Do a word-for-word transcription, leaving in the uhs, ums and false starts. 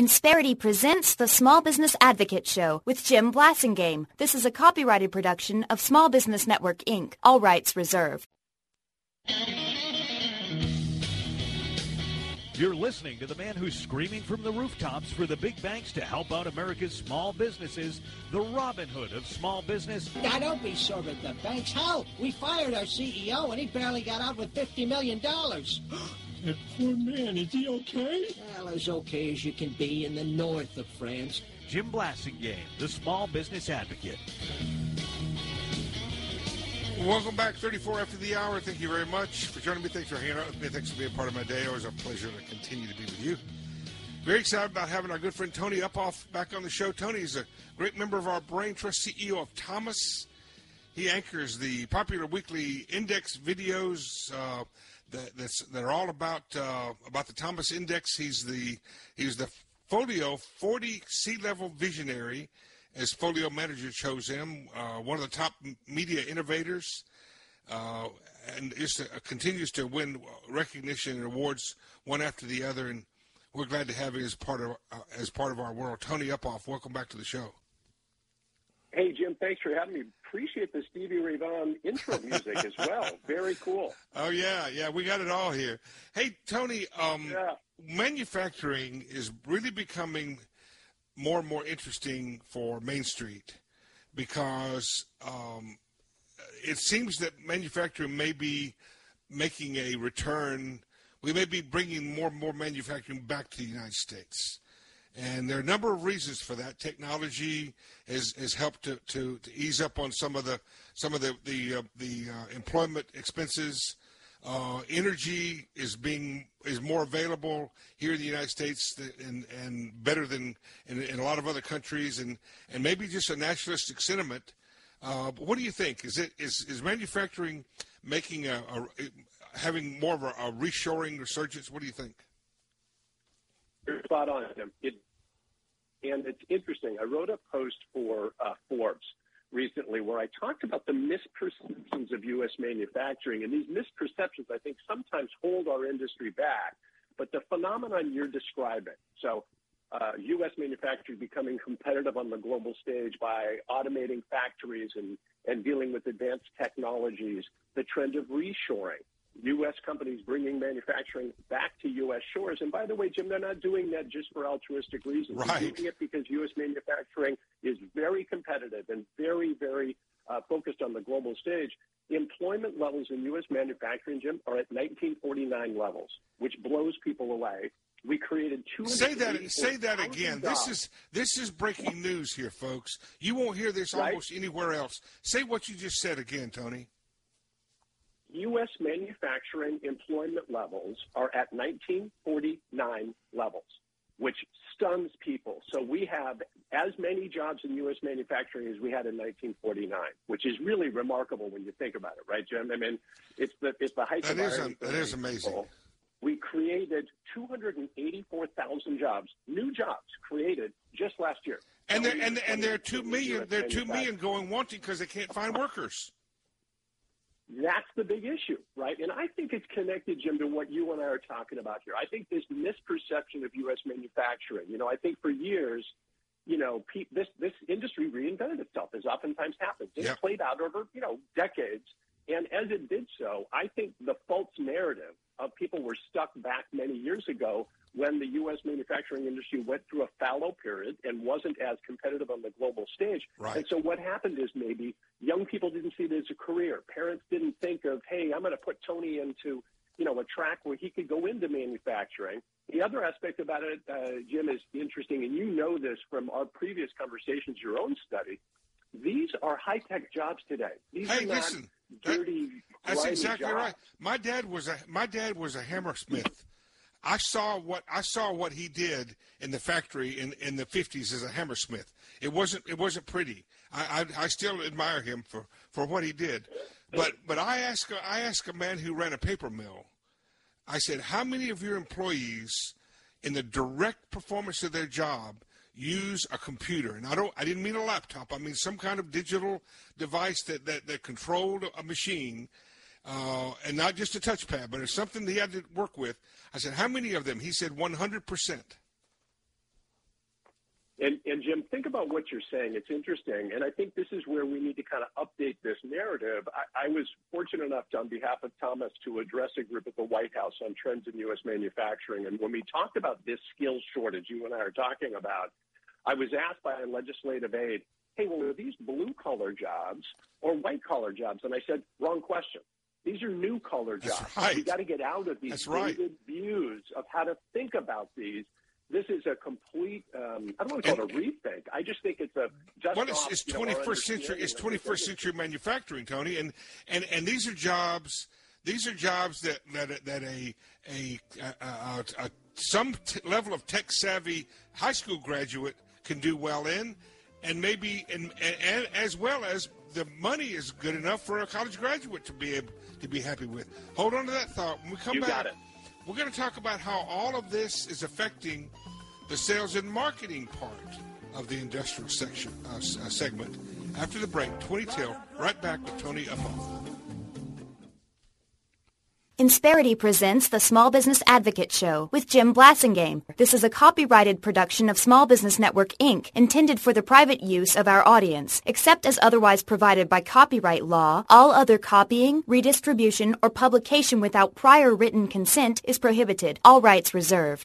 Insperity presents the Small Business Advocate Show with Jim Blasingame. This is a copyrighted production of Small Business Network, Incorporated. All rights reserved. You're listening to the man who's screaming from the rooftops for the big banks to help out America's small businesses, the Robin Hood of small business. Now, don't be sore at the banks. Hell, we fired our C E O, and he barely got out with fifty million dollars. That poor man, is he okay? Well, as okay as you can be in the north of France. Jim Blasingame, the Small Business Advocate. Welcome back, thirty-four after the hour. Thank you very much for joining me. Thanks for hanging out with me. Thanks for being part of my day. Always a pleasure to continue to be with you. Very excited about having our good friend Tony Uphoff back on the show. Tony is a great member of our Brain Trust, C E O of Thomas. He anchors the popular weekly index videos uh, that, that's, that are all about uh, about the Thomas Index. He's the he's the Folio forty C-level visionary, as Folio Manager chose him, uh, one of the top media innovators, uh, and is to, uh, continues to win recognition and awards one after the other. And we're glad to have him as part of uh, as part of our world. Tony Uphoff, welcome back to the show. Hey, Jim, thanks for having me. Appreciate the Stevie Ray Vaughan intro music as well. Very cool. Oh, yeah, yeah, we got it all here. Hey, Tony, um, yeah. manufacturing is really becoming more and more interesting for Main Street because um, it seems that manufacturing may be making a return. We may be bringing more and more manufacturing back to the United States. And there are a number of reasons for that. Technology has, has helped to, to, to ease up on some of the some of the the, uh, the uh, employment expenses. Uh, energy is being is more available here in the United States and and better than in, in a lot of other countries, and, and maybe just a nationalistic sentiment. Uh, but what do you think? Is it is, is manufacturing making a, a having more of a, a reshoring resurgence? What do you think? You're spot on, Jim. It, and it's interesting. I wrote a post for uh, Forbes recently where I talked about the misperceptions of U S manufacturing. And these misperceptions, I think, sometimes hold our industry back. But the phenomenon you're describing, so uh, U S manufacturing becoming competitive on the global stage by automating factories and, and dealing with advanced technologies, the trend of reshoring, U S companies bringing manufacturing back to U S shores. And by the way, Jim, they're not doing that just for altruistic reasons. Right. They're doing it because U S manufacturing is very competitive and very, very uh, focused on the global stage. Employment levels in U S manufacturing, Jim, are at nineteen forty-nine levels, which blows people away. We created two. Say that. Say that again. This is this is breaking news here, folks. You won't hear this right? almost anywhere else. Say what you just said again, Tony. U S manufacturing employment levels are at nineteen forty-nine levels, which stuns people. So we have as many jobs in U S manufacturing as we had in nineteen forty-nine, which is really remarkable when you think about it, right, Jim? I mean, it's the it's the height of irony. That is amazing. People. We created two hundred eighty-four thousand jobs, new jobs created just last year. And there, and and there are two million. There are two million going wanting because they can't find workers. That's the big issue, right? And I think it's connected, Jim, to what you and I are talking about here. I think this misperception of U S manufacturing, you know, I think for years, you know, pe- this this industry reinvented itself, as oftentimes happens. It Yep. played out over, you know, decades. And as it did so, I think the false narrative of people were stuck back many years ago when the U S manufacturing industry went through a fallow period and wasn't as competitive on the global stage. Right. And so what happened is maybe young people didn't see it as a career. Parents didn't think of, hey, I'm going to put Tony into, you know, a track where he could go into manufacturing. The other aspect about it, uh, Jim, is interesting, and you know this from our previous conversations, your own study. These are high-tech jobs today. These Hey, are not listen, dirty, That's grimy exactly jobs. right. My dad was a my dad was a hammersmith. I saw what I saw what he did in the factory in, in the fifties as a hammersmith. It wasn't it wasn't pretty. I, I I still admire him for, for what he did. But but I asked I asked a man who ran a paper mill. I said, how many of your employees in the direct performance of their job use a computer? And I don't I didn't mean a laptop. I mean some kind of digital device that, that, that controlled a machine. Uh, and not just a touchpad, but it's something he had to work with. I said, how many of them? He said one hundred percent. And, and Jim, think about what you're saying. It's interesting. And I think this is where we need to kind of update this narrative. I, I was fortunate enough to, on behalf of Thomas, to address a group at the White House on trends in U S manufacturing. And when we talked about this skills shortage you and I are talking about, I was asked by a legislative aide, hey, well, are these blue-collar jobs or white-collar jobs? And I said, wrong question. These are new-collar jobs. That's right. We've got to get out of these That's right. dated views of how to think about these. This is a complete, um, I don't want to call and, it a rethink. I just think it's a just well, it's, off, it's you know, twenty-first century. It's twenty-first century manufacturing, Tony, and and and these are jobs. These are jobs that that that a a, a, a, a some t- level of tech savvy high school graduate can do well in, and maybe and, and, and as well as the money is good enough for a college graduate to be able to be happy with. Hold on to that thought. When we come you back, got it. We're going to talk about how all of this is affecting the sales and marketing part of the industrial section uh, uh, segment. After the break, twenty till, right back with Tony Uphoff. Insperity presents the Small Business Advocate Show with Jim Blasingame. This is a copyrighted production of Small Business Network, Incorporated, intended for the private use of our audience. Except as otherwise provided by copyright law, all other copying, redistribution, or publication without prior written consent is prohibited. All rights reserved.